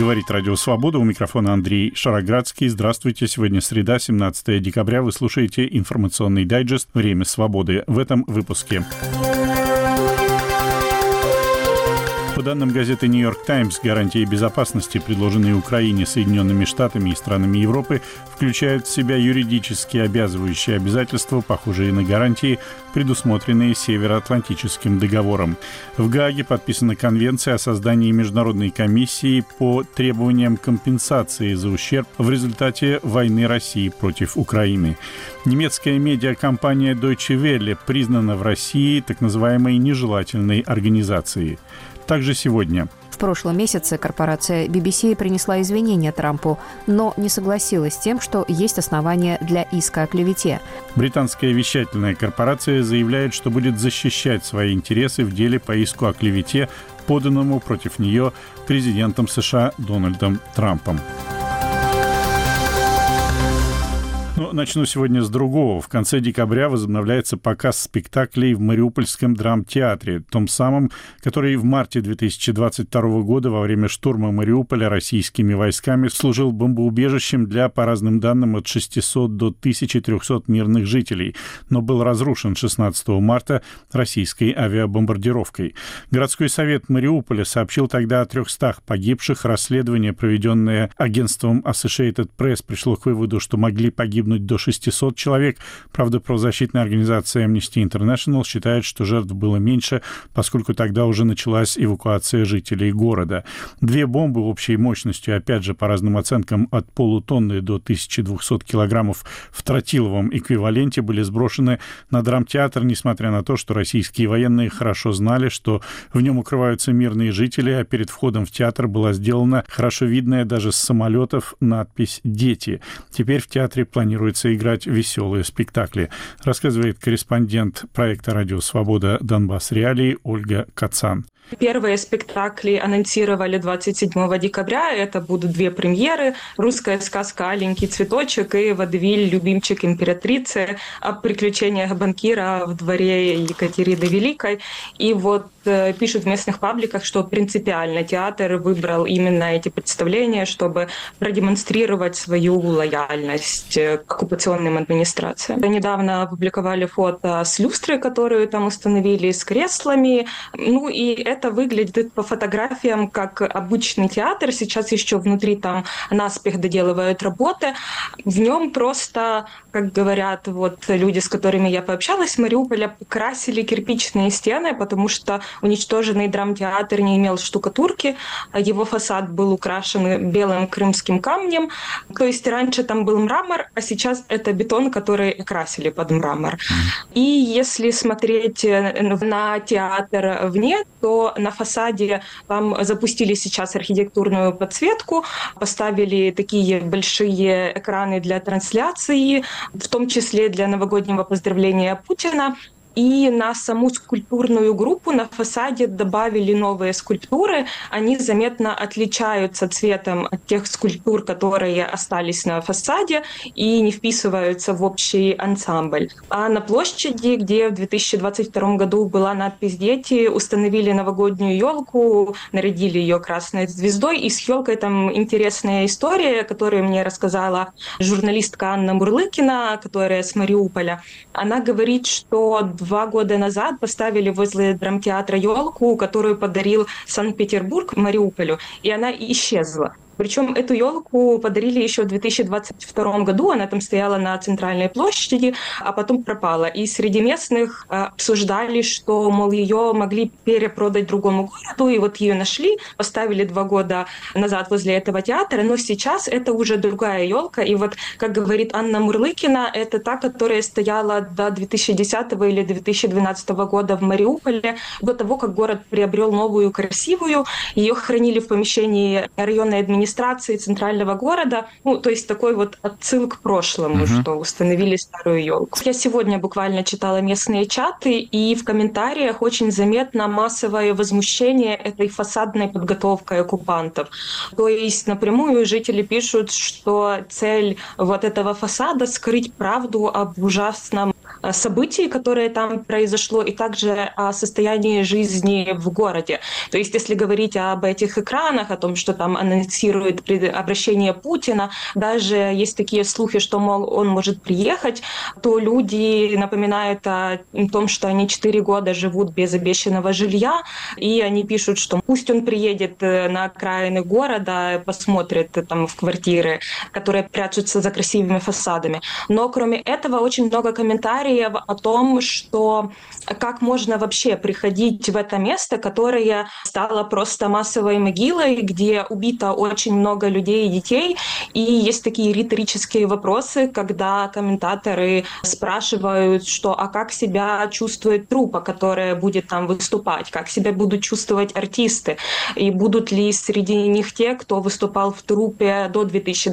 Говорит Радио Свобода. У микрофона Андрей Шароградский. Здравствуйте. Сегодня среда, 17 декабря. Вы слушаете информационный дайджест «Время свободы». В этом выпуске. По данным газеты «Нью-Йорк Таймс», гарантии безопасности, предложенные Украине, Соединенными Штатами и странами Европы, включают в себя юридически обязывающие обязательства, похожие на гарантии, предусмотренные Североатлантическим договором. В Гааге подписана конвенция о создании международной комиссии по требованиям компенсации за ущерб в результате войны России против Украины. Немецкая медиакомпания Deutsche Welle признана в России так называемой нежелательной организацией. Также сегодня. В прошлом месяце корпорация BBC принесла извинения Трампу, но не согласилась с тем, что есть основания для иска о клевете. Британская вещательная корпорация заявляет, что будет защищать свои интересы в деле по иску о клевете, поданному против нее президентом США Дональдом Трампом. Начну сегодня с другого. В конце декабря возобновляется показ спектаклей в Мариупольском драмтеатре, том самом, который в марте 2022 года во время штурма Мариуполя российскими войсками служил бомбоубежищем для, по разным данным, от 600 до 1300 мирных жителей, но был разрушен 16 марта российской авиабомбардировкой. Городской совет Мариуполя сообщил тогда о 300 погибших. Расследование, проведенное агентством Associated Press, пришло к выводу, что могли погибнуть до 600 человек. Правда, правозащитная организация Amnesty International считает, что жертв было меньше, поскольку тогда уже началась эвакуация жителей города. 2 бомбы общей мощностью, опять же, по разным оценкам, от полутонны до 1200 килограммов в тротиловом эквиваленте были сброшены на драмтеатр, несмотря на то, что российские военные хорошо знали, что в нем укрываются мирные жители, а перед входом в театр была сделана хорошо видная даже с самолетов надпись «Дети». Теперь в театре планируется играть веселые спектакли, рассказывает корреспондент проекта «Радио Свобода. Донбасс Реалии» Ольга Кацан. Первые спектакли анонсировали 27 декабря. Это будут 2 премьеры. «Русская сказка «Аленький цветочек» и «Водевиль. Любимчик императрицы» о приключениях банкира в дворе Екатерины Великой. И пишут в местных пабликах, что принципиально театр выбрал именно эти представления, чтобы продемонстрировать свою лояльность к оккупационным администрациям. Недавно опубликовали фото с люстрой, которую там установили, с креслами. И это выглядит по фотографиям как обычный театр. Сейчас еще внутри там наспех доделывают работы. В нем просто, как говорят люди, с которыми я пообщалась в Мариуполе, красили кирпичные стены, потому что уничтоженный драмтеатр не имел штукатурки, его фасад был украшен белым крымским камнем. То есть раньше там был мрамор, а сейчас это бетон, который красили под мрамор. И если смотреть на театр вне, то на фасаде там запустили сейчас архитектурную подсветку, поставили такие большие экраны для трансляции, в том числе для новогоднего поздравления Путина. И на саму скульптурную группу на фасаде добавили новые скульптуры. Они заметно отличаются цветом от тех скульптур, которые остались на фасаде, и не вписываются в общий ансамбль. А на площади, где в 2022 году была надпись «Дети», установили новогоднюю елку, нарядили ее красной звездой. И с елкой там интересная история, которую мне рассказала журналистка Анна Мурлыкина, которая с Мариуполя. Она говорит, что 2 года назад поставили возле драмтеатра елку, которую подарил Санкт-Петербург Мариуполю, и она исчезла. Причем эту елку подарили еще в 2022 году, она там стояла на центральной площади, а потом пропала. И среди местных обсуждали, что, мол, ее могли перепродать другому городу, и ее нашли, поставили 2 года назад возле этого театра, но сейчас это уже другая елка. И как говорит Анна Мурлыкина, это та, которая стояла до 2010 или 2012 года в Мариуполе, до того, как город приобрел новую красивую. Ее хранили в помещении районной администрации центрального города. То есть такой отсыл к прошлому, что установили старую елку. Я сегодня буквально читала местные чаты, и в комментариях очень заметно массовое возмущение этой фасадной подготовкой оккупантов. То есть напрямую жители пишут, что цель этого фасада — скрыть правду об ужасном событий, которые там произошло, и также о состоянии жизни в городе. То есть, если говорить об этих экранах, о том, что там анонсирует обращение Путина, даже есть такие слухи, что, мол, он может приехать, то люди напоминают о том, что они 4 года живут без обещанного жилья, и они пишут, что пусть он приедет на окраины города, посмотрит там в квартиры, которые прячутся за красивыми фасадами. Но кроме этого очень много комментариев о том, что как можно вообще приходить в это место, которое стало просто массовой могилой, где убито очень много людей и детей. И есть такие риторические вопросы, когда комментаторы спрашивают, что а как себя чувствует труппа, которая будет там выступать, как себя будут чувствовать артисты, и будут ли среди них те, кто выступал в труппе до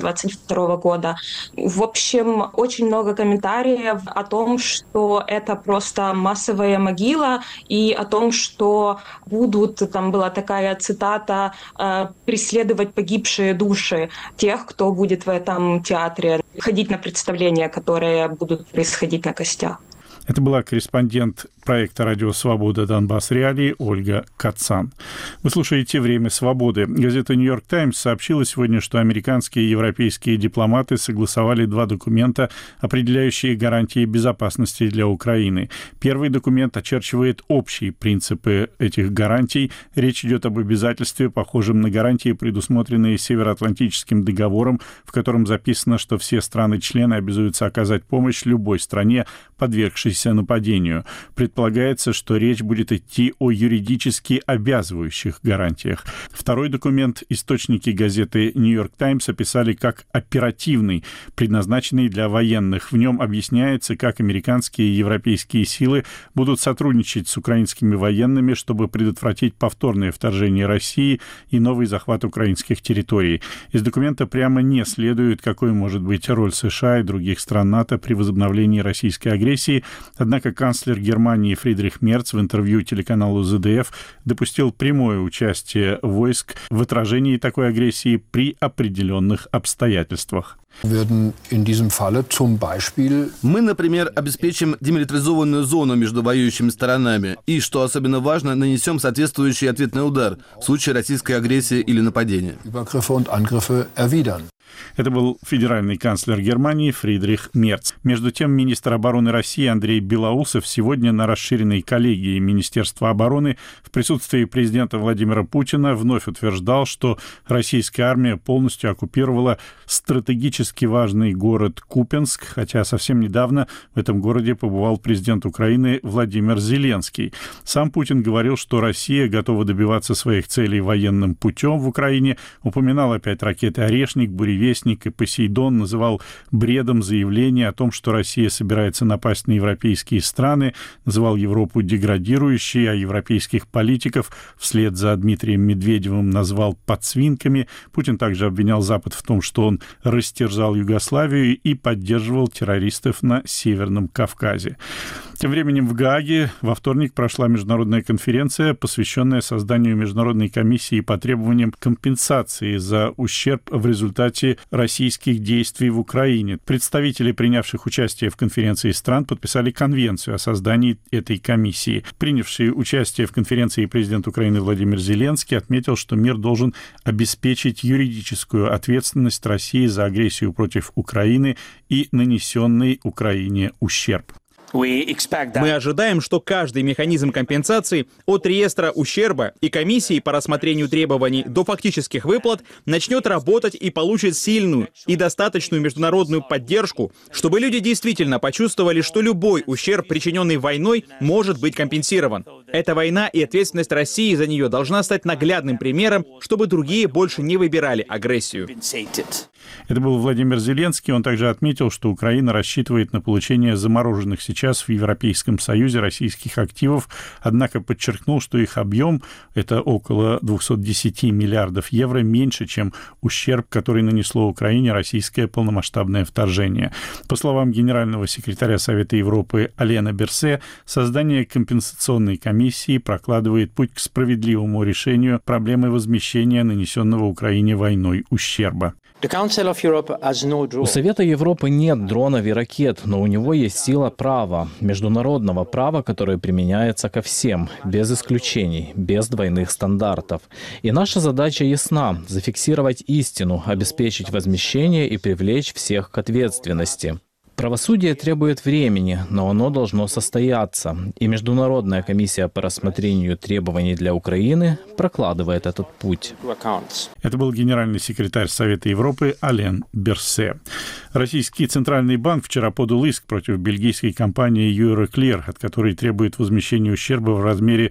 2022 года. В общем, очень много комментариев о том, что это просто массовая могила, и о том, что будут, там была такая цитата, преследовать погибшие души тех, кто будет в этом театре, ходить на представления, которые будут происходить на костях. Это была корреспондент проекта «Радио Свобода. Донбасс. Реалии» Ольга Кацан. Вы слушаете «Время свободы». Газета «Нью-Йорк Таймс» сообщила сегодня, что американские и европейские дипломаты согласовали 2 документа, определяющие гарантии безопасности для Украины. Первый документ очерчивает общие принципы этих гарантий. Речь идет об обязательстве, похожем на гарантии, предусмотренные Североатлантическим договором, в котором записано, что все страны-члены обязуются оказать помощь любой стране, подвергшейся нападению. Предполагается, что речь будет идти о юридически обязывающих гарантиях. Второй документ источники газеты «Нью-Йорк Таймс» описали как оперативный, предназначенный для военных. В нем объясняется, как американские и европейские силы будут сотрудничать с украинскими военными, чтобы предотвратить повторное вторжение России и новый захват украинских территорий. Из документа прямо не следует, какой может быть роль США и других стран НАТО при возобновлении российской агрессии. Однако канцлер Германии Фридрих Мерц в интервью телеканалу ZDF допустил прямое участие войск в отражении такой агрессии при определенных обстоятельствах. Мы, например, обеспечим демилитаризованную зону между воюющими сторонами и, что особенно важно, нанесем соответствующий ответный удар в случае российской агрессии или нападения. Это был федеральный канцлер Германии Фридрих Мерц. Между тем, министр обороны России Андрей Белоусов сегодня на расширенной коллегии Министерства обороны в присутствии президента Владимира Путина вновь утверждал, что российская армия полностью оккупировала стратегически важный город Купянск, хотя совсем недавно в этом городе побывал президент Украины Владимир Зеленский. Сам Путин говорил, что Россия готова добиваться своих целей военным путем в Украине, упоминал опять ракеты «Орешник», «Буревестник» и «Посейдон», называл бредом заявление о том, что Россия собирается напасть на европейские страны, называл Европу деградирующей, а европейских политиков вслед за Дмитрием Медведевым назвал подсвинками. Путин также обвинял Запад в том, что он растерзал Югославию и поддерживал террористов на Северном Кавказе. Тем временем в Гааге во вторник прошла международная конференция, посвященная созданию международной комиссии по требованиям компенсации за ущерб в результате российских действий в Украине. Представители, принявших участие в конференции стран, подписали конвенцию о создании этой комиссии. Принявший участие в конференции президент Украины Владимир Зеленский отметил, что мир должен обеспечить юридическую ответственность России за агрессию против Украины и нанесенный Украине ущерб. Мы ожидаем, что каждый механизм компенсации от реестра ущерба и комиссии по рассмотрению требований до фактических выплат начнет работать и получит сильную и достаточную международную поддержку, чтобы люди действительно почувствовали, что любой ущерб, причиненный войной, может быть компенсирован. Эта война и ответственность России за нее должна стать наглядным примером, чтобы другие больше не выбирали агрессию. Это был Владимир Зеленский. Он также отметил, что Украина рассчитывает на получение замороженных сейчас в Европейском Союзе российских активов, однако подчеркнул, что их объем, это около 210 миллиардов евро, меньше, чем ущерб, который нанесло Украине российское полномасштабное вторжение. По словам генерального секретаря Совета Европы Алена Берсе, создание компенсационной комиссии комиссии прокладывает путь к справедливому решению проблемы возмещения нанесенного Украине войной ущерба. У Совета Европы нет дронов и ракет, но у него есть сила права, международного права, которое применяется ко всем, без исключений, без двойных стандартов. И наша задача ясна – зафиксировать истину, обеспечить возмещение и привлечь всех к ответственности. Правосудие требует времени, но оно должно состояться. И Международная комиссия по рассмотрению требований для Украины прокладывает этот путь. Это был генеральный секретарь Совета Европы Ален Берсе. Российский Центральный банк вчера подал иск против бельгийской компании Euroclear, от которой требует возмещения ущерба в размере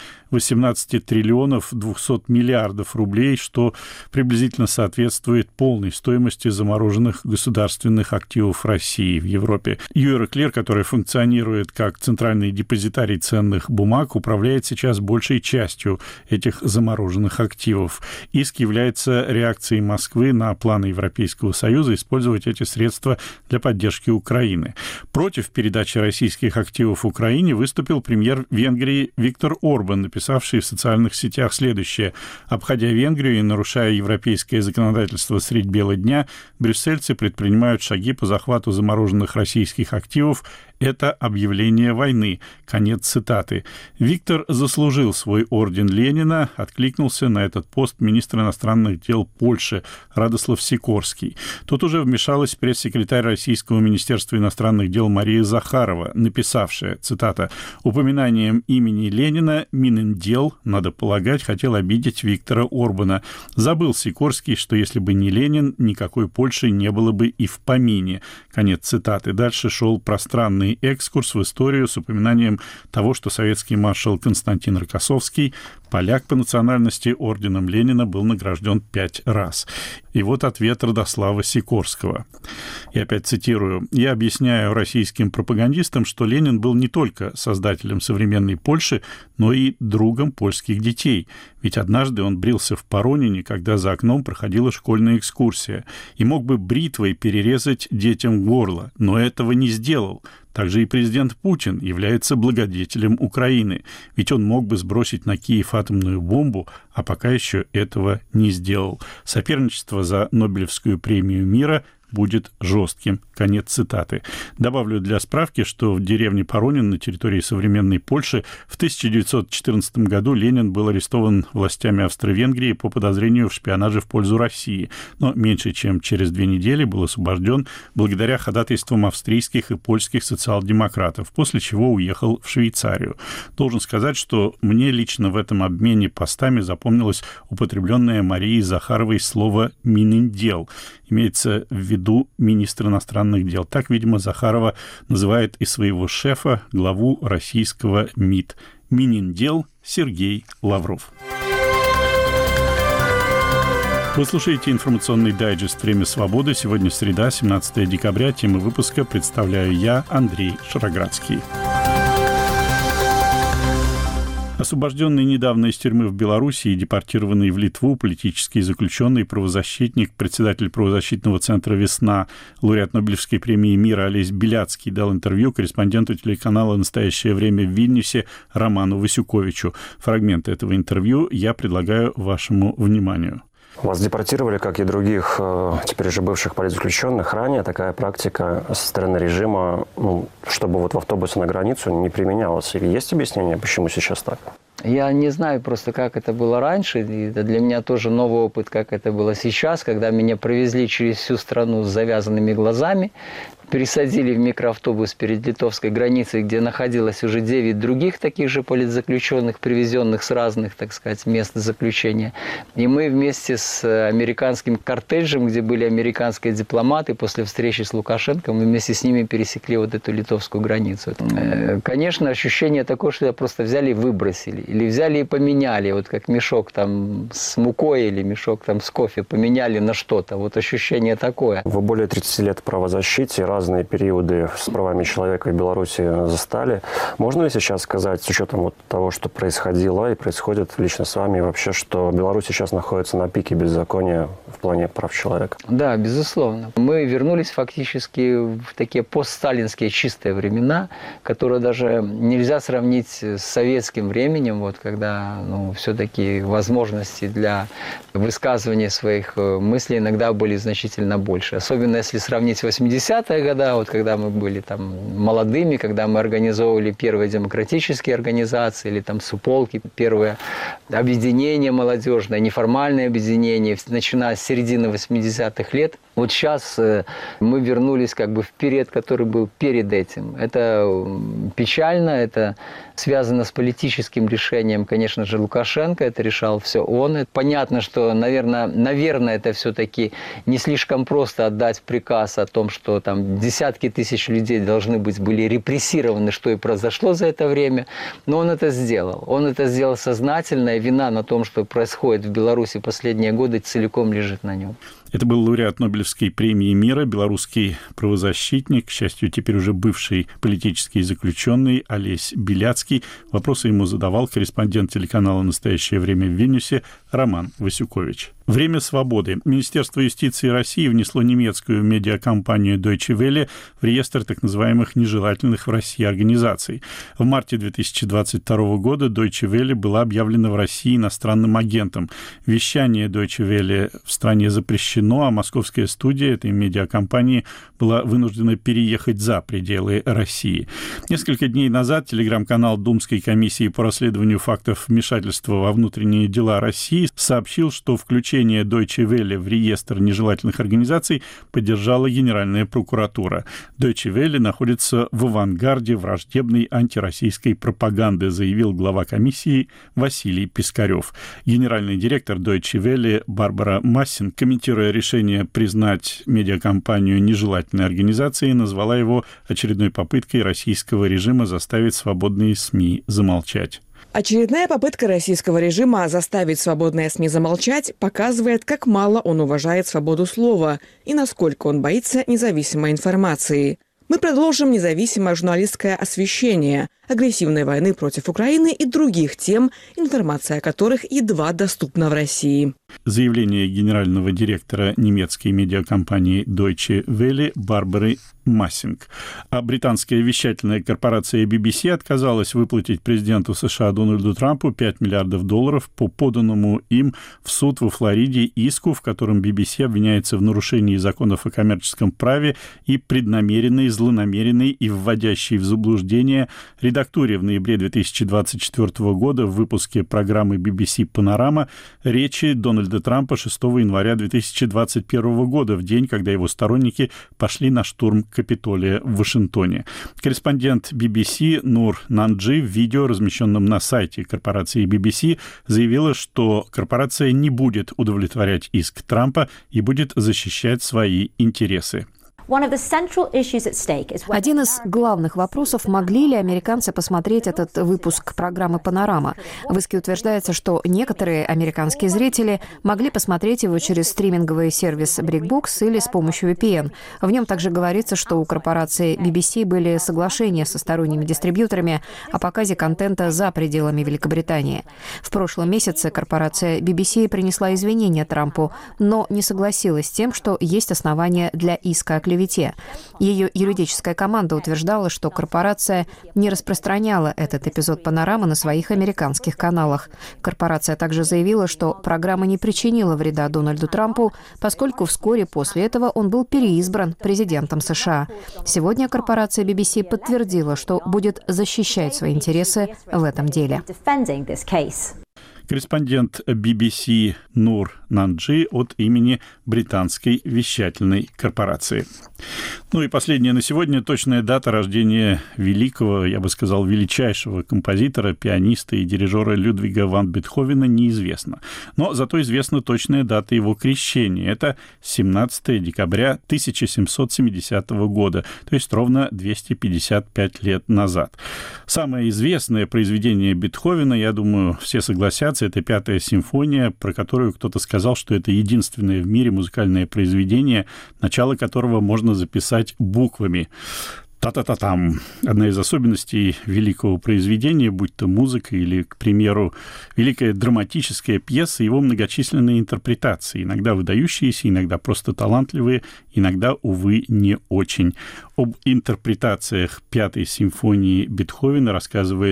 18 триллионов 200 миллиардов рублей, что приблизительно соответствует полной стоимости замороженных государственных активов России в Европе. Euroclear, который функционирует как центральный депозитарий ценных бумаг, управляет сейчас большей частью этих замороженных активов. Иск является реакцией Москвы на планы Европейского Союза использовать эти средства для поддержки Украины. Против передачи российских активов Украине выступил премьер Венгрии Виктор Орбан, написавший в социальных сетях следующее: «Обходя Венгрию и нарушая европейское законодательство средь бела дня, брюссельцы предпринимают шаги по захвату замороженных российских активов. Это объявление войны». Конец цитаты. Виктор заслужил свой орден Ленина, откликнулся на этот пост министр иностранных дел Польши Радослав Сикорский. Тут уже вмешалась пресс-секретарь Российского министерства иностранных дел Мария Захарова, написавшая, цитата: «Упоминанием имени Ленина Мининдел, надо полагать, хотел обидеть Виктора Орбана. Забыл Сикорский, что если бы не Ленин, никакой Польши не было бы и в помине». Конец цитаты. Дальше шел пространный экскурс в историю с упоминанием того, что советский маршал Константин Рокоссовский, поляк по национальности, орденом Ленина был награжден 5 раз. И вот ответ Радослава Сикорского. Я опять цитирую. «Я объясняю российским пропагандистам, что Ленин был не только создателем современной Польши, но и другом польских детей. Ведь однажды он брился в Поронине, когда за окном проходила школьная экскурсия, и мог бы бритвой перерезать детям горло, но этого не сделал. Также и президент Путин является благодетелем Украины, ведь он мог бы сбросить на Киев атомную бомбу, а пока еще этого не сделал. Соперничество за Нобелевскую премию мира будет жестким». Конец цитаты. Добавлю для справки, что в деревне Поронин на территории современной Польши в 1914 году Ленин был арестован властями Австро-Венгрии по подозрению в шпионаже в пользу России, но меньше чем через 2 недели был освобожден благодаря ходатайствам австрийских и польских социал-демократов, после чего уехал в Швейцарию. Должен сказать, что мне лично в этом обмене постами запомнилось употребленное Марией Захаровой слово «Мининдел». Имеется в виду министр иностранных дел. Так, видимо, Захарова называет и своего шефа, главу российского МИД. Мининдел Сергей Лавров. Вы слушаете информационный дайджест «Время свободы». Сегодня среда, 17 декабря. Темы выпуска представляю я, Андрей Шароградский. Освобожденный недавно из тюрьмы в Беларуси и депортированный в Литву политический заключенный, правозащитник, председатель правозащитного центра «Весна», лауреат Нобелевской премии мира Олесь Беляцкий дал интервью корреспонденту телеканала «Настоящее время» в Вильнюсе Роману Васюковичу. Фрагменты этого интервью я предлагаю вашему вниманию. Вас депортировали, как и других, теперь уже бывших политзаключенных. Ранее такая практика со стороны режима, чтобы вот в автобусе на границу не применялась. Или есть объяснение, почему сейчас так? Я не знаю просто, как это было раньше. И это для меня тоже новый опыт, как это было сейчас, когда меня провезли через всю страну с завязанными глазами, пересадили в микроавтобус перед литовской границей, где находилось уже 9 других таких же политзаключенных, привезенных с разных, так сказать, мест заключения. И мы вместе с американским кортежем, где были американские дипломаты, после встречи с Лукашенко, мы вместе с ними пересекли вот эту литовскую границу. Конечно, ощущение такое, что я просто взяли и выбросили. Или взяли и поменяли, вот как мешок там с мукой или мешок там с кофе поменяли на что-то. Вот ощущение такое. Вы более 30 лет в правозащите, разные периоды с правами человека в Беларуси застали. Можно ли сейчас сказать, с учетом вот того, что происходило и происходит лично с вами вообще, что Беларусь сейчас находится на пике беззакония в плане прав человека? Да, безусловно. Мы вернулись фактически в такие постсталинские чистые времена, которые даже нельзя сравнить с советским временем. вот, когда все-таки возможности для высказывания своих мыслей иногда были значительно больше. Особенно если сравнить 80-е годы, вот, когда мы были там молодыми, когда мы организовывали первые демократические организации, или там суполки, первые объединения молодежные, неформальные объединения, начиная с середины 80-х лет. Вот сейчас мы вернулись как бы в период, который был перед этим. Это печально, это связано с политическим решением, конечно же, Лукашенко. Это решал все он. Понятно, что, наверное, это все-таки не слишком просто отдать приказ о том, что там десятки тысяч людей были репрессированы, что и произошло за это время. Но он это сделал. Он это сделал сознательно, и вина на том, что происходит в Беларуси последние годы, целиком лежит на нем. Это был лауреат Нобелевской премии мира, белорусский правозащитник, к счастью, теперь уже бывший политический заключенный Олесь Беляцкий. Вопросы ему задавал корреспондент телеканала «Настоящее время» в Вильнюсе Роман Васюкович. Время свободы. Министерство юстиции России внесло немецкую медиакомпанию Deutsche Welle в реестр так называемых нежелательных в России организаций. В марте 2022 года Deutsche Welle была объявлена в России иностранным агентом. Вещание Deutsche Welle в стране запрещено, а московская студия этой медиакомпании была вынуждена переехать за пределы России. Несколько дней назад телеграм-канал Думской комиссии по расследованию фактов вмешательства во внутренние дела России сообщил, что включение Deutsche Welle в реестр нежелательных организаций поддержала Генеральная прокуратура. Deutsche Welle находится в авангарде враждебной антироссийской пропаганды, заявил глава комиссии Василий Пискарев. Генеральный директор Deutsche Welle Барбара Массинг, комментируя решение признать медиакомпанию нежелательной организацией, назвала его очередной попыткой российского режима заставить свободные СМИ замолчать. Очередная попытка российского режима заставить свободные СМИ замолчать показывает, как мало он уважает свободу слова и насколько он боится независимой информации. Мы продолжим независимое журналистское освещение агрессивной войны против Украины и других тем, информация о которых едва доступна в России. Заявление генерального директора немецкой медиакомпании Deutsche Welle Барбары Массинг. А британская вещательная корпорация BBC отказалась выплатить президенту США Дональду Трампу $5 миллиардов по поданному им в суд во Флориде иску, в котором BBC обвиняется в нарушении законов о коммерческом праве и преднамеренной, злонамеренной и вводящей в заблуждение редактуре в ноябре 2024 года в выпуске программы BBC «Панорама» речи Дональда Трампа 6 января 2021 года, в день, когда его сторонники пошли на штурм Капитолия в Вашингтоне. Корреспондент BBC Нур Нанджи в видео, размещенном на сайте корпорации BBC, заявила, что корпорация не будет удовлетворять иск Трампа и будет защищать свои интересы. Один из главных вопросов, могли ли американцы посмотреть этот выпуск программы «Панорама». В иске утверждается, что некоторые американские зрители могли посмотреть его через стриминговый сервис BrickBox или с помощью VPN. В нем также говорится, что у корпорации BBC были соглашения со сторонними дистрибьюторами о показе контента за пределами Великобритании. В прошлом месяце корпорация BBC принесла извинения Трампу, но не согласилась с тем, что есть основания для иска о клевете. Ее юридическая команда утверждала, что корпорация не распространяла этот эпизод «Панорамы» на своих американских каналах. Корпорация также заявила, что программа не причинила вреда Дональду Трампу, поскольку вскоре после этого он был переизбран президентом США. Сегодня корпорация BBC подтвердила, что будет защищать свои интересы в этом деле. Корреспондент BBC Нур Нанджи от имени британской вещательной корпорации. Ну и последняя на сегодня точная дата рождения великого, я бы сказал, величайшего композитора, пианиста и дирижера Людвига ван Бетховена неизвестна. Но зато известна точная дата его крещения. Это 17 декабря 1770 года, то есть ровно 255 лет назад. Самое известное произведение Бетховена, я думаю, все согласятся, это «Пятая симфония», про которую кто-то сказал, что это единственное в мире музыкальное произведение, начало которого можно записать буквами. Та-та-та-там. Одна из особенностей великого произведения, будь то музыка или, к примеру, великая драматическая пьеса, его многочисленные интерпретации, иногда выдающиеся, иногда просто талантливые, иногда, увы, не очень. Об интерпретациях Пятой симфонии Бетховена рассказывает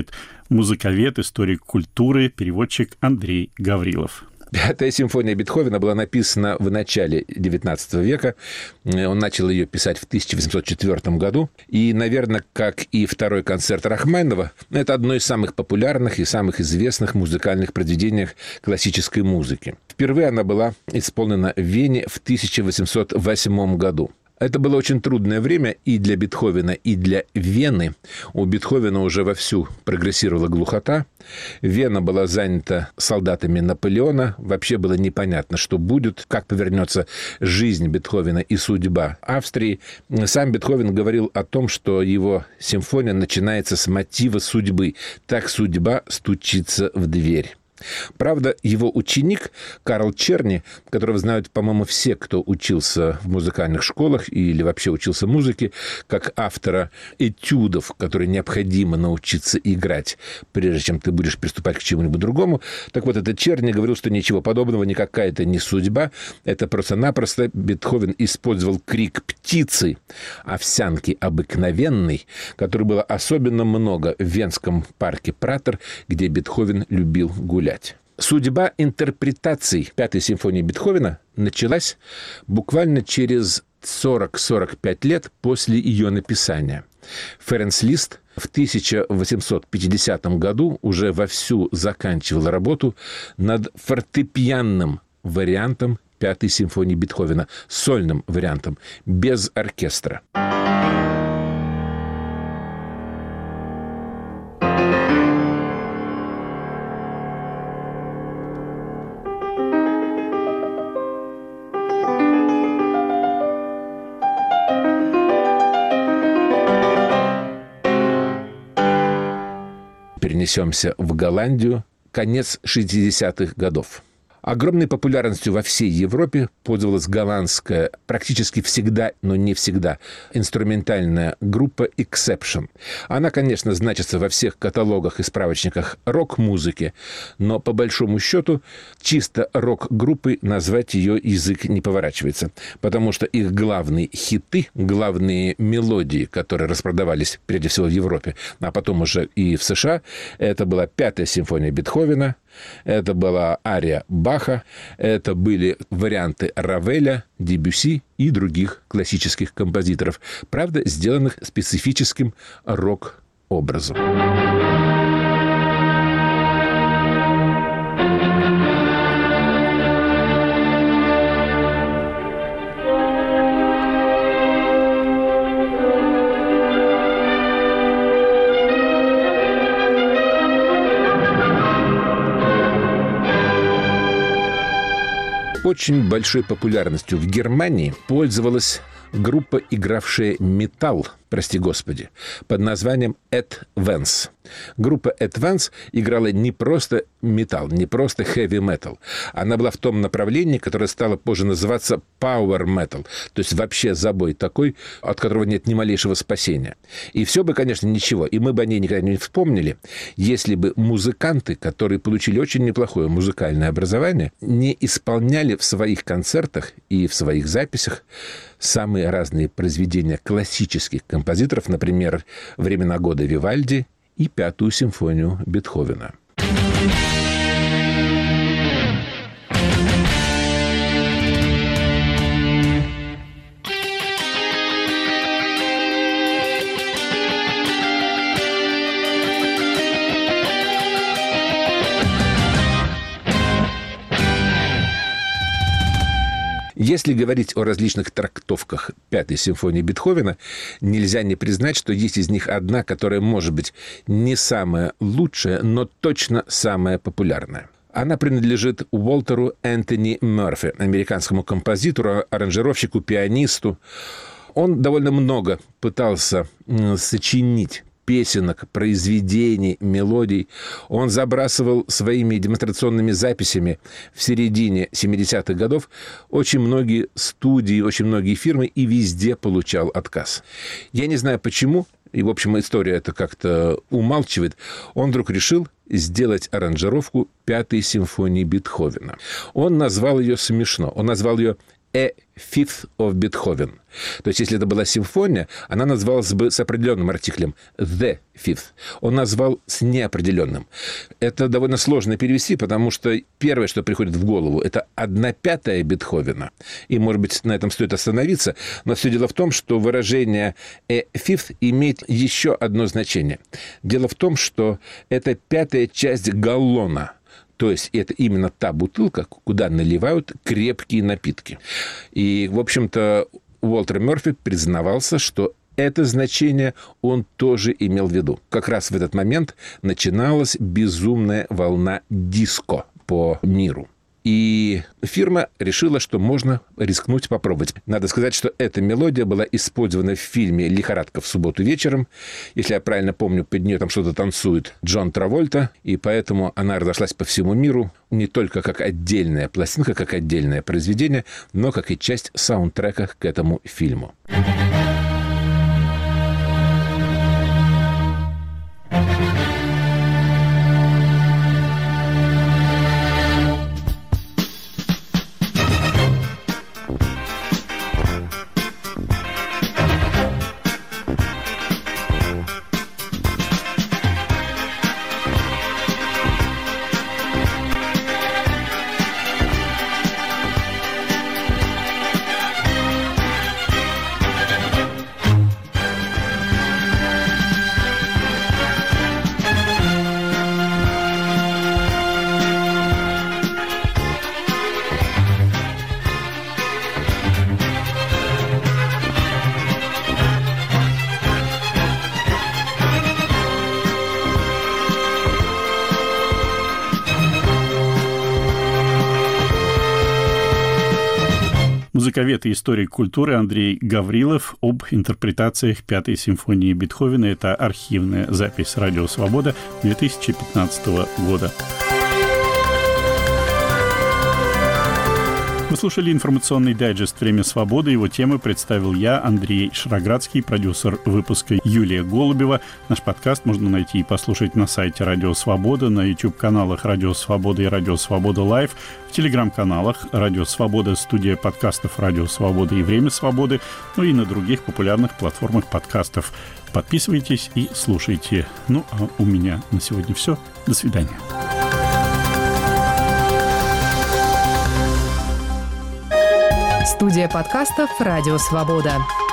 музыковед, историк культуры, переводчик Андрей Гаврилов. Пятая симфония Бетховена была написана в начале XIX века. Он начал ее писать в 1804 году. И, наверное, как и второй концерт Рахманинова, это одно из самых популярных и самых известных музыкальных произведений классической музыки. Впервые она была исполнена в Вене в 1808 году. Это было очень трудное время и для Бетховена, и для Вены. У Бетховена уже вовсю прогрессировала глухота. Вена была занята солдатами Наполеона. Вообще было непонятно, что будет, как повернется жизнь Бетховена и судьба Австрии. Сам Бетховен говорил о том, что его симфония начинается с мотива судьбы. Так судьба стучится в дверь. Правда, его ученик Карл Черни, которого знают, по-моему, все, кто учился в музыкальных школах или вообще учился музыке, как автора этюдов, которые необходимо научиться играть, прежде чем ты будешь приступать к чему-нибудь другому. Так вот, этот Черни говорил, что ничего подобного, никакая это не судьба. Это просто-напросто Бетховен использовал крик птицы, овсянки обыкновенной, которой было особенно много в Венском парке Пратер, где Бетховен любил гулять. Судьба интерпретаций Пятой симфонии Бетховена началась буквально через 40-45 лет после ее написания. Ференц Лист в 1850 году уже вовсю заканчивал работу над фортепианным вариантом Пятой симфонии Бетховена, сольным вариантом, без оркестра. Перенесемся в Голландию, конец 60-х годов. Огромной популярностью во всей Европе пользовалась голландская, практически всегда, но не всегда, инструментальная группа Exception. Она, конечно, значится во всех каталогах и справочниках рок-музыки, но, по большому счету, чисто рок-группой назвать ее язык не поворачивается, потому что их главные хиты, главные мелодии, которые распродавались прежде всего в Европе, а потом уже и в США, это была Пятая симфония Бетховена, это была ария Баха, это были варианты Равеля, Дебюсси и других классических композиторов, правда, сделанных специфическим рок-образом. Очень большой популярностью в Германии пользовалась группа, игравшая металл, прости господи, под названием At Vance. Группа At Vance играла не просто металл, не просто heavy metal. Она была в том направлении, которое стало позже называться power metal, то есть вообще забой такой, от которого нет ни малейшего спасения. И все бы, конечно, ничего, и мы бы о ней никогда не вспомнили, если бы музыканты, которые получили очень неплохое музыкальное образование, не исполняли в своих концертах и в своих записях самые разные произведения классических композиторов, например, «Времена года» Вивальди и Пятую симфонию Бетховена. Если говорить о различных трактовках Пятой симфонии Бетховена, нельзя не признать, что есть из них одна, которая, может быть, не самая лучшая, но точно самая популярная. Она принадлежит Уолтеру Энтони Мерфи, американскому композитору, аранжировщику, пианисту. Он довольно много пытался сочинить песенок, произведений, мелодий. Он забрасывал своими демонстрационными записями в середине 70-х годов очень многие студии, очень многие фирмы, и везде получал отказ. Я не знаю почему, и, в общем, история это как-то умалчивает. Он вдруг решил сделать аранжировку Пятой симфонии Бетховена. Он назвал ее смешно. Он назвал ее A Fifth of Beethoven. То есть, если это была симфония, она называлась бы с определенным артиклем The Fifth. Он назвал с неопределенным. Это довольно сложно перевести, потому что первое, что приходит в голову, это 1/5 Бетховена. И, может быть, на этом стоит остановиться. Но все дело в том, что выражение A Fifth имеет еще одно значение. Дело в том, что это 1/5 часть галлона. То есть это именно та бутылка, куда наливают крепкие напитки. И, в общем-то, Уолтер Мёрфи признавался, что это значение он тоже имел в виду. Как раз в этот момент начиналась безумная волна диско по миру. И фирма решила, что можно рискнуть попробовать. Надо сказать, что эта мелодия была использована в фильме «Лихорадка в субботу вечером». Если я правильно помню, под нее там что-то танцует Джон Травольта, и поэтому она разошлась по всему миру не только как отдельная пластинка, как отдельное произведение, но как и часть саундтрека к этому фильму. Музыковед и историк культуры Андрей Гаврилов об интерпретациях Пятой симфонии Бетховена. Это архивная запись «Радио Свобода» 2015 года. Вы слушали информационный дайджест «Время свободы». Его темы представил я, Андрей Шраградский, продюсер выпуска Юлия Голубева. Наш подкаст можно найти и послушать на сайте «Радио Свобода», на YouTube-каналах «Радио Свобода» и «Радио Свобода Лайв», в телеграм-каналах «Радио Свобода», студия подкастов «Радио Свобода» и «Время свободы», ну и на других популярных платформах подкастов. Подписывайтесь и слушайте. Ну, а у меня на сегодня все. До свидания. Студия подкастов «Радио Свобода».